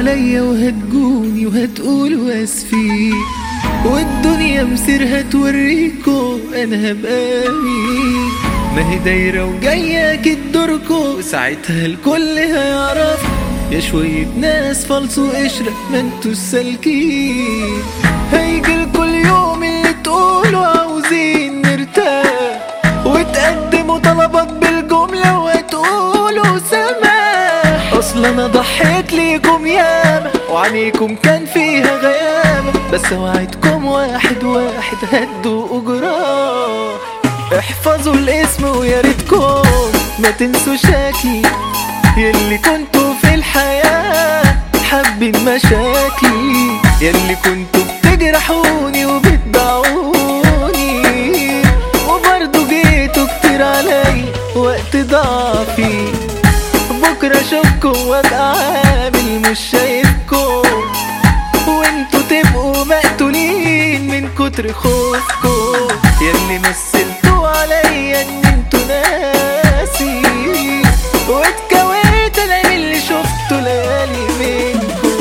عليا وهتجوني وهتقولوا اسفين، والدنيا مسيرها توريكوا انا هبقى مين. ما هي دايرة وجاية اكيد دوركوا، وساعتها الكل هيعرف يا شوية ناس فالصو قشرة ما انتوا السالكين. هيجيلكوا اليوم اللي تقولوا عاوزين نرتاح، وتقدموا طلبات بالجملة وهتقولوا سماح. اصل انا ضحيت ليكم ياما وعنيكم كان فيها غيامة، بس وعدكم واحد واحد هتدوقوا جراح. احفظوا الاسم ويا ريتكم ما تنسوا شكلي، يلي كنتوا في الحياة حابين مشاكلي، يلي كنتوا بتجرحوني وبتباعوني، وبرضو جيتوا كتير علي وقت ضعفي. بكرة اشوفكم وابقى عامل مش شايفكم، وانتوا تبقوا مقتولين من كتر خوفكم، يلي مثلتوا عليا ان انتوا ناسي، واتكويت انا من اللي شفته ليالي منكم.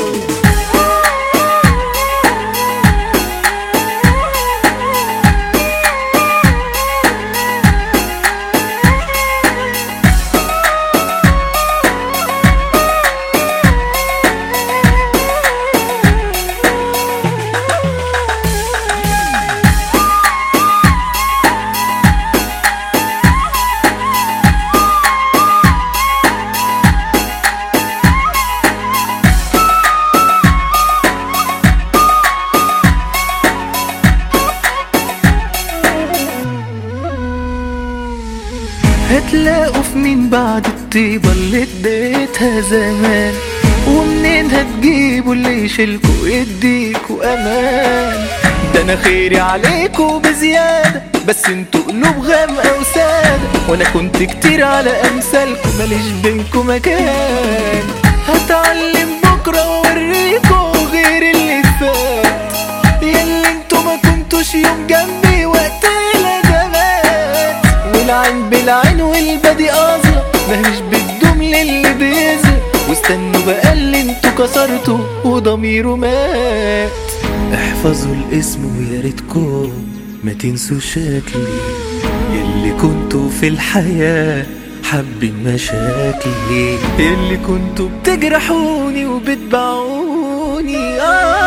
هتلاقوا في مين بعد الطيبة اللي اديتها زمان، ومنين هتجيبوا اللي يشيلكوا يديكوا امان. ده انا خيري عليكوا بزيادة، بس انتوا قلوب غامقة وسادة، وانا كنت كتير على امثالكوا ماليش بينكوا مكان. هتعلم بكرة واوريكوا غير اللي فات، ياللي انتوا ما كنتوش يوم جنبي وقت الازمات. والعين بالعين والبادي اظلم، ماهيش بتدوم للي بيظلم، واستنوا بقى اللي انتوا كسرتوا وضميره مات. احفظوا الاسم ويا ريتكم ما تنسوا شكلي، يلي كنتوا في الحياة حابين مشاكلي، يلي كنتوا بتجرحوني وبتباعوني،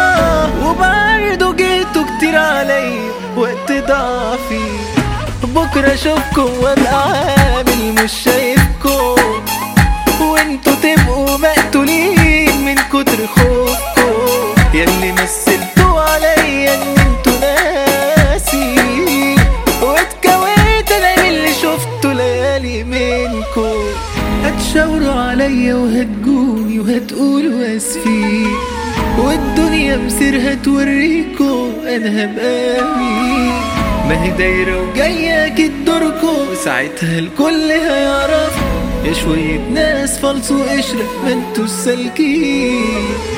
وبرضو جيتوا كتير علي وقت ضعفي. بكرة اشوفكم وابقى عامل مش شايفكم، وانتوا تبقوا مقتولين من كتر خوفكم، ياللي مثلتوا عليا ان انتوا ناسي، واتكويت انا من اللي شفته ليالي منكم. هتشاوروا عليا وهتجوني وهتقولوا اسفين، والدنيا مسيرها توريكوا انا هبقى مين. ما هي دايرة وجاية اكيد دوركوا، وساعتها الكل هيعرف يا شوية ناس فالصو قشرة ما انتوا السالكين.